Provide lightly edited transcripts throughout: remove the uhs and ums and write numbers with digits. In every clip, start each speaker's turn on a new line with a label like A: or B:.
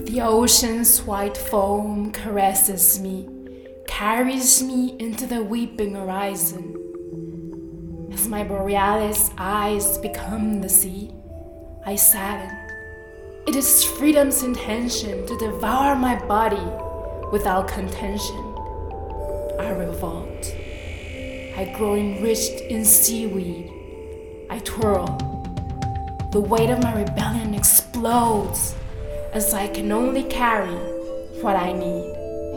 A: The ocean's white foam caresses me, carries me into the weeping horizon. As my borealis eyes become the sea, I sadden. It is freedom's intention to devour my body without contention. I revolt. I grow enriched in seaweed. I twirl. The weight of my rebellion explodes as I can only carry what I need.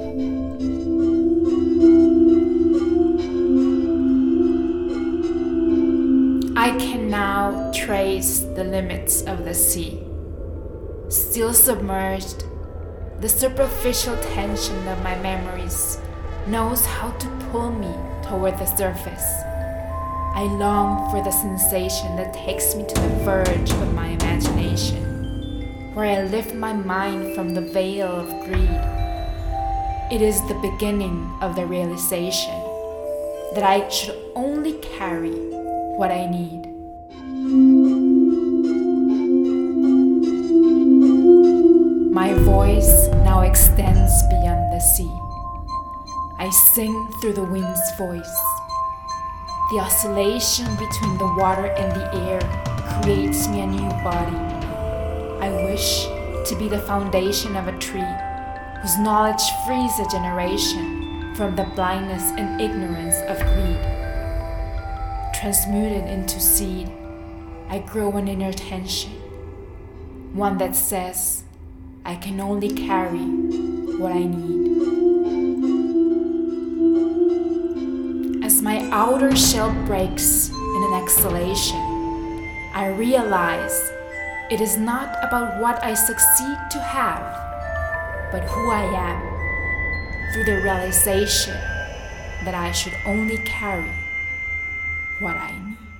A: I can now trace the limits of the sea. Still submerged, the superficial tension of my memories knows how to pull me toward the surface. I long for the sensation that takes me to the verge of my imagination, where I lift my mind from the veil of greed. It is the beginning of the realization that I should only carry what I need. My voice now extends beyond the sea. I sing through the wind's voice. The oscillation between the water and the air creates me a new body. I wish to be the foundation of a tree whose knowledge frees a generation from the blindness and ignorance of greed. Transmuted into seed, I grow an inner tension, one that says, I can only carry what I need. As my outer shell breaks in an exhalation, I realize it is not about what I succeed to have, but who I am, through the realization that I should only carry what I need.